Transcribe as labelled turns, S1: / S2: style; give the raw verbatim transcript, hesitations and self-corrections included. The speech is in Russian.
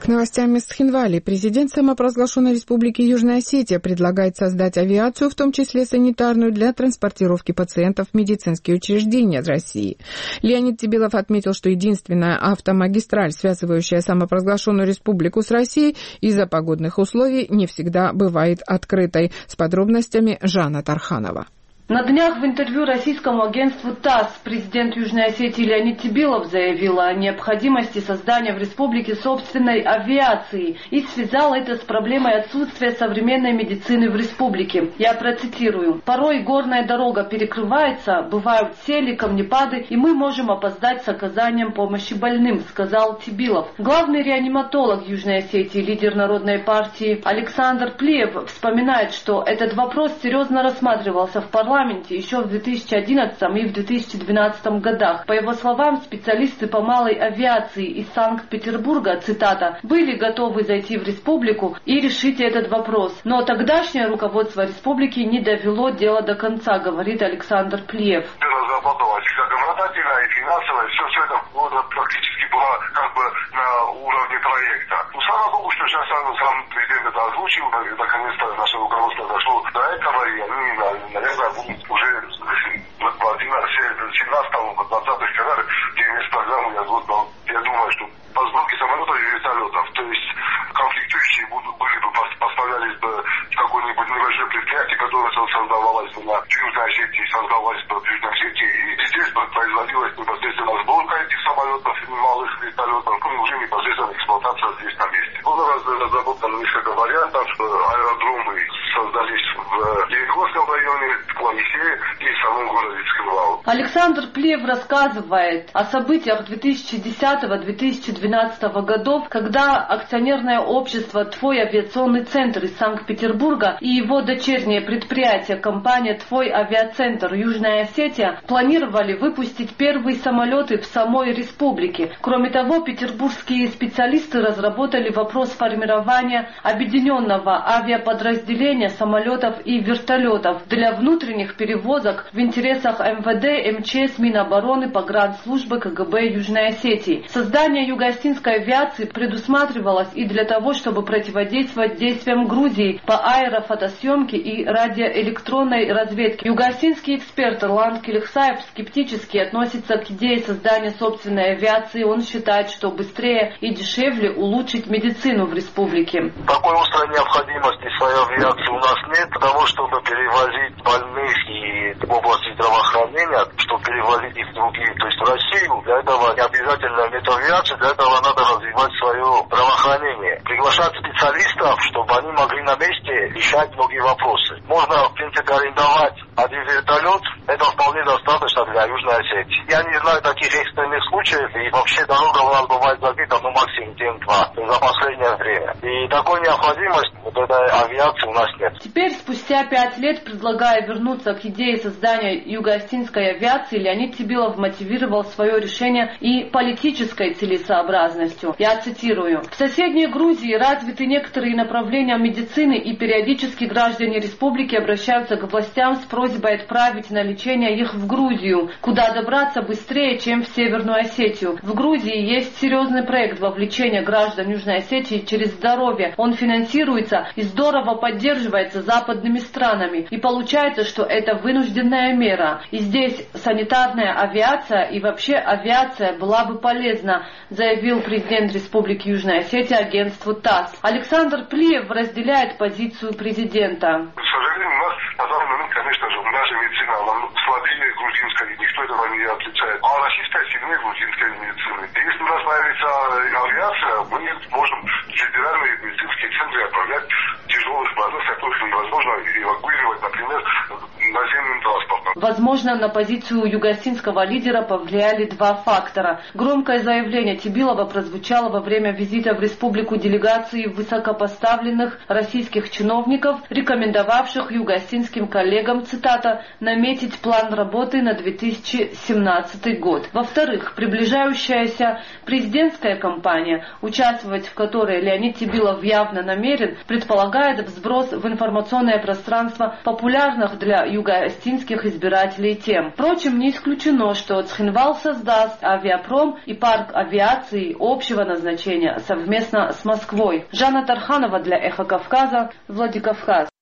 S1: К новостям из Цхинвали. Президент самопровозглашенной республики Южная Осетия предлагает создать авиацию, в том числе санитарную, для транспортировки пациентов в медицинские учреждения из России. Леонид Тебилов отметил, что единственная автомагистраль, связывающая самопровозглашенную республику с Россией, из-за погодных условий не всегда бывает открытой. С подробностями Жанна Тарханова.
S2: На днях в интервью российскому агентству ТАСС президент Южной Осетии Леонид Тебилов заявил о необходимости создания в республике собственной авиации и связал это с проблемой отсутствия современной медицины в республике. Я процитирую. «Порой горная дорога перекрывается, бывают сели, камнепады, и мы можем опоздать с оказанием помощи больным», сказал Тебилов. Главный реаниматолог Южной Осетии, лидер Народной партии Александр Плиев вспоминает, что этот вопрос серьезно рассматривался в парламенте еще в две тысячи одиннадцатом и в две тысячи двенадцатом годах. По его словам, специалисты по малой авиации из Санкт-Петербурга, цитата, были готовы зайти в республику и решить этот вопрос. Но тогдашнее руководство республики не довело дело до конца, говорит Александр Плиев.
S3: Разработалось законодательно и финансово, все, все это практически было как бы на уровне проекта. Ну, слава богу, что сейчас сам президент это озвучил, наконец-то наше руководство дошло до этого, и они, наверное, будут уже в семнадцатых-двадцатых годах, где вместо программы, я, я думаю, что по сборке самолетов и вертолетов, то есть конфликтующие будут, были бы, поставлялись бы в какое-нибудь небольшое предприятие, которое создавалось бы на Южной Осетии, создавалось бы в Южной Осетии, и здесь бы производилась непосредственно сборка этих самолетов, малых вертолетов, ну, уже непосредственно эксплуатация здесь на месте. Было разработано несколько вариантов, аэродромы создались в Егорском районе, в Клавихе и в самом городе Цхинвал.
S2: Александр Плиев рассказывает о событиях две тысячи десятого — две тысячи двенадцатого годов, когда акционерное общество «Твой авиационный центр» из Санкт-Петербурга и его дочернее предприятие компания «Твой авиацентр» Южная Осетия планировали выпустить первые самолеты в самой республике. Кроме того, петербургские специалисты разработали вопрос формирования объединенного авиаподразделения самолетов и вертолетов для внутренних перевозок в интересах эм вэ дэ, эм че эс, Минобороны, погранслужбы, ка гэ бэ Южной Осетии. Создание юго-осетинской авиации предусматривалось и для того, чтобы противодействовать действиям Грузии по аэрофотосъемке и радиоэлектронной разведке. Юго-осетинский эксперт Ирланд Келихсаев скептически относится к идее создания собственной авиации. Он считает, что быстрее и дешевле улучшить медицину в республике.
S3: Такой острой необходимости своей авиации у нас нет, для того, чтобы перевозить больных и в области здравоохранения, чтобы перевозить их в другие, то есть в Россию. Для этого не обязательно иметь авиацию, для этого надо развивать свое здравоохранение. Приглашать специалистов, чтобы они могли на месте решать многие вопросы. Можно, в принципе, арендовать один вертолет, это вполне достаточно для Южной Осетии. Я не знаю таких экстренных случаев, и вообще дорога у нас бывает закрыта, ну, максимум день-два за последнее время. И такой необходимости вот этой авиации у нас нет.
S2: Теперь, спустя пять лет, предлагая вернуться к идее создания юго-осетинской авиации, Леонид Тебилов мотивировал свое решение и политической целесообразностью. Я цитирую. «В соседней Грузии развиты некоторые направления медицины, и периодически граждане республики обращаются к властям с просьбой отправить на лечение их в Грузию, куда добраться быстрее, чем в Северную Осетию. В Грузии есть серьезный проект вовлечения граждан Южной Осетии через здоровье. Он финансируется и здорово поддерживается западными странами. И получается, что это вынужденная мера. И здесь санитарная авиация и вообще авиация была бы полезна», заявил президент Республики Южная Осетия агентству ТАСС. Александр Плиев разделяет позицию президента.
S3: К сожалению, у нас на данный момент, конечно же, наша медицина она слабее грузинской, никто этого не отличает. А российская сильнее грузинской медицины. И если у нас появится авиация, мы можем в федеральные медицинские центры отправлять тяжелых больных, которых невозможно эвакуировать, например, наземным транспортом.
S2: Возможно, на позицию юго-осетинского лидера повлияли два фактора. Громкое заявление Тебилова прозвучало во время визита в республику делегации высокопоставленных российских чиновников, рекомендовавших юго-осетинским коллегам, цитата, «наметить план работы на две тысячи семнадцатый год». Во-вторых, приближающаяся президентская кампания, участвовать в которой Леонид Тебилов явно намерен, предполагает вброс в информационное пространство популярных для юго-осетинских избирателей избирателей тем. Впрочем, не исключено, что Цхинвал создаст авиапром и парк авиации общего назначения совместно с Москвой. Жанна Тарханова для Эхо Кавказа, Владикавказ.